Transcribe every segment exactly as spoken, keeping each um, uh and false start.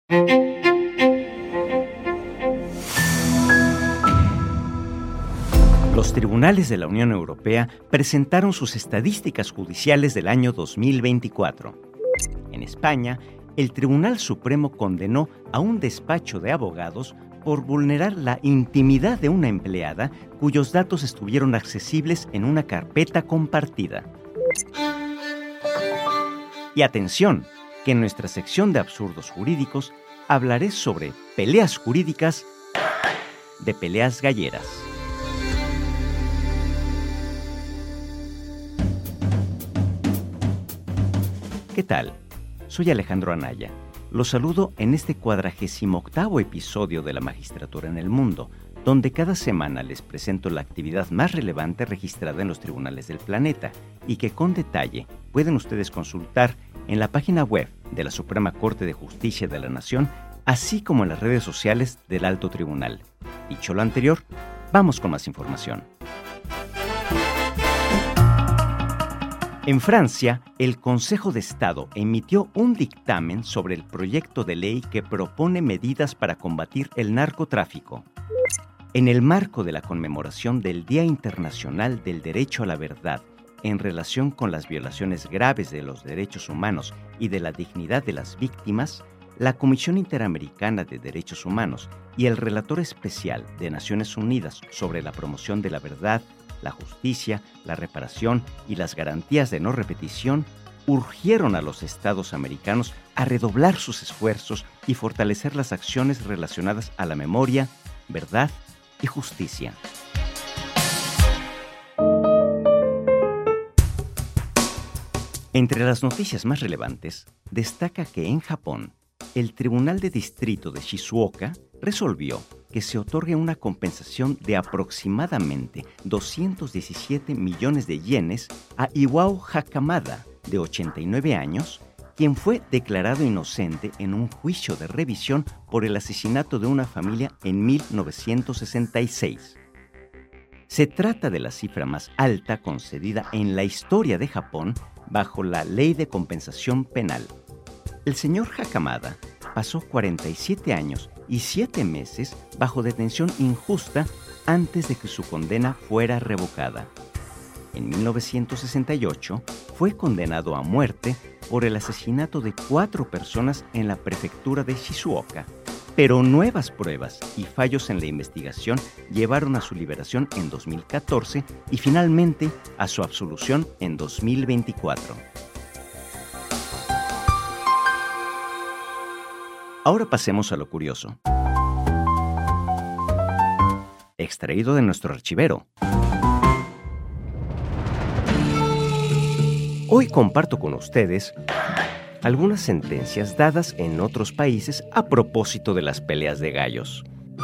Los tribunales de la Unión Europea presentaron sus estadísticas judiciales del año dos mil veinticuatro. En España, el Tribunal Supremo condenó a un despacho de abogados por vulnerar la intimidad de una empleada cuyos datos estuvieron accesibles en una carpeta compartida. Y atención, que en nuestra sección de absurdos jurídicos hablaré sobre peleas jurídicas de peleas galleras. ¿Qué tal? Soy Alejandro Anaya. Los saludo en este cuadragésimo octavo episodio de La Magistratura en el Mundo, donde cada semana les presento la actividad más relevante registrada en los tribunales del planeta y que con detalle pueden ustedes consultar en la página web de la Suprema Corte de Justicia de la Nación, así como en las redes sociales del Alto Tribunal. Dicho lo anterior, vamos con más información. En Francia, el Consejo de Estado emitió un dictamen sobre el proyecto de ley que propone medidas para combatir el narcotráfico. En el marco de la conmemoración del Día Internacional del Derecho a la Verdad, en relación con las violaciones graves de los derechos humanos y de la dignidad de las víctimas, la Comisión Interamericana de Derechos Humanos y el Relator Especial de Naciones Unidas sobre la promoción de la verdad, la justicia, la reparación y las garantías de no repetición urgieron a los estados americanos a redoblar sus esfuerzos y fortalecer las acciones relacionadas a la memoria, verdad y justicia. Entre las noticias más relevantes, destaca que en Japón, el Tribunal de Distrito de Shizuoka resolvió que se otorgue una compensación de aproximadamente doscientos diecisiete millones de yenes a Iwao Hakamada, de ochenta y nueve años, quien fue declarado inocente en un juicio de revisión por el asesinato de una familia en mil novecientos sesenta y seis. Se trata de la cifra más alta concedida en la historia de Japón bajo la Ley de Compensación Penal. El señor Hakamada pasó cuarenta y siete años y siete meses bajo detención injusta antes de que su condena fuera revocada. En mil novecientos sesenta y ocho fue condenado a muerte por el asesinato de cuatro personas en la prefectura de Shizuoka, pero nuevas pruebas y fallos en la investigación llevaron a su liberación en dos mil catorce y finalmente a su absolución en dos mil veinticuatro. Ahora pasemos a lo curioso. Extraído de nuestro archivero. Hoy comparto con ustedes algunas sentencias dadas en otros países a propósito de las peleas de gallos.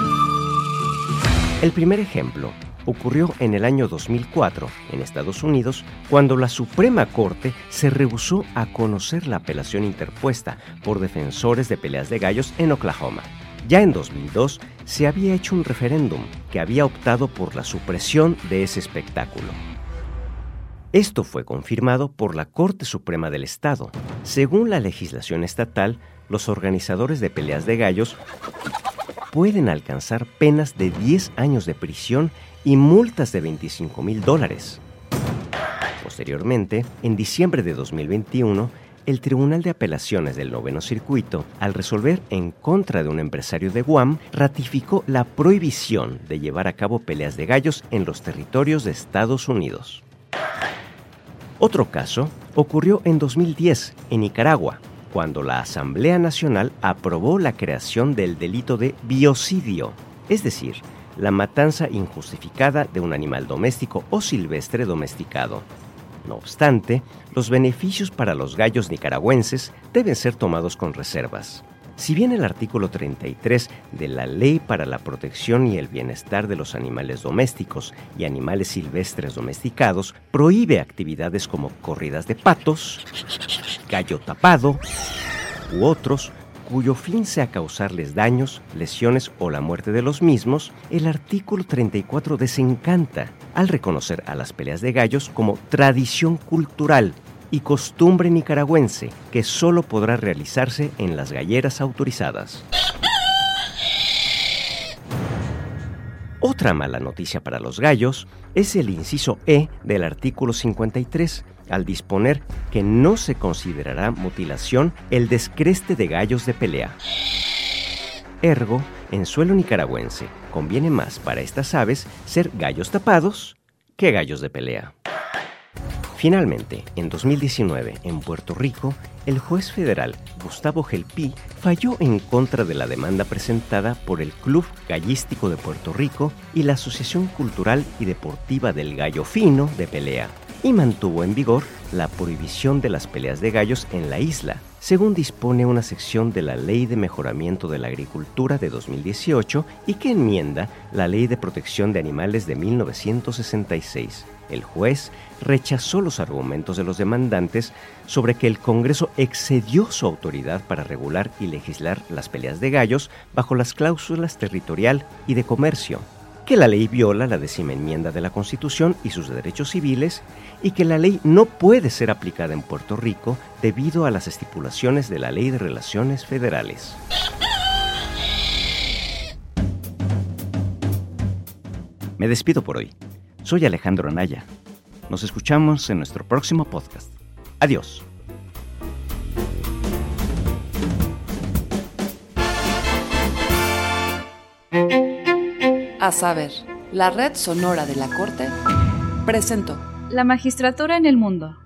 El primer ejemplo ocurrió en el año dos mil cuatro, en Estados Unidos, cuando la Suprema Corte se rehusó a conocer la apelación interpuesta por defensores de peleas de gallos en Oklahoma. Ya en dos mil dos se había hecho un referéndum que había optado por la supresión de ese espectáculo. Esto fue confirmado por la Corte Suprema del Estado. Según la legislación estatal, los organizadores de peleas de gallos pueden alcanzar penas de diez años de prisión y multas de veinticinco mil dólares. Posteriormente, en diciembre de dos mil veintiuno, el Tribunal de Apelaciones del Noveno Circuito, al resolver en contra de un empresario de Guam, ratificó la prohibición de llevar a cabo peleas de gallos en los territorios de Estados Unidos. Otro caso ocurrió en dos mil diez, en Nicaragua, cuando la Asamblea Nacional aprobó la creación del delito de biocidio, es decir, la matanza injustificada de un animal doméstico o silvestre domesticado. No obstante, los beneficios para los gallos nicaragüenses deben ser tomados con reservas. Si bien el artículo treinta y tres de la Ley para la Protección y el Bienestar de los Animales Domésticos y Animales Silvestres Domesticados prohíbe actividades como corridas de patos, gallo tapado u otros cuyo fin sea causarles daños, lesiones o la muerte de los mismos, el artículo treinta y cuatro desencanta al reconocer a las peleas de gallos como tradición cultural y costumbre nicaragüense que solo podrá realizarse en las galleras autorizadas. Otra mala noticia para los gallos es el inciso E del artículo cincuenta y tres, al disponer que no se considerará mutilación el descreste de gallos de pelea. Ergo, en suelo nicaragüense, conviene más para estas aves ser gallos tapados que gallos de pelea. Finalmente, en dos mil diecinueve, en Puerto Rico, el juez federal Gustavo Gelpi falló en contra de la demanda presentada por el Club Gallístico de Puerto Rico y la Asociación Cultural y Deportiva del Gallo Fino de Pelea, y mantuvo en vigor la prohibición de las peleas de gallos en la isla, según dispone una sección de la Ley de Mejoramiento de la Agricultura de dos mil dieciocho y que enmienda la Ley de Protección de Animales de mil novecientos sesenta y seis. El juez rechazó los argumentos de los demandantes sobre que el Congreso excedió su autoridad para regular y legislar las peleas de gallos bajo las cláusulas territorial y de comercio, que la ley viola la décima enmienda de la Constitución y sus derechos civiles, y que la ley no puede ser aplicada en Puerto Rico debido a las estipulaciones de la Ley de Relaciones Federales. Me despido por hoy. Soy Alejandro Anaya. Nos escuchamos en nuestro próximo podcast. Adiós. A saber, la Red Sonora de la Corte presentó La Magistratura en el Mundo.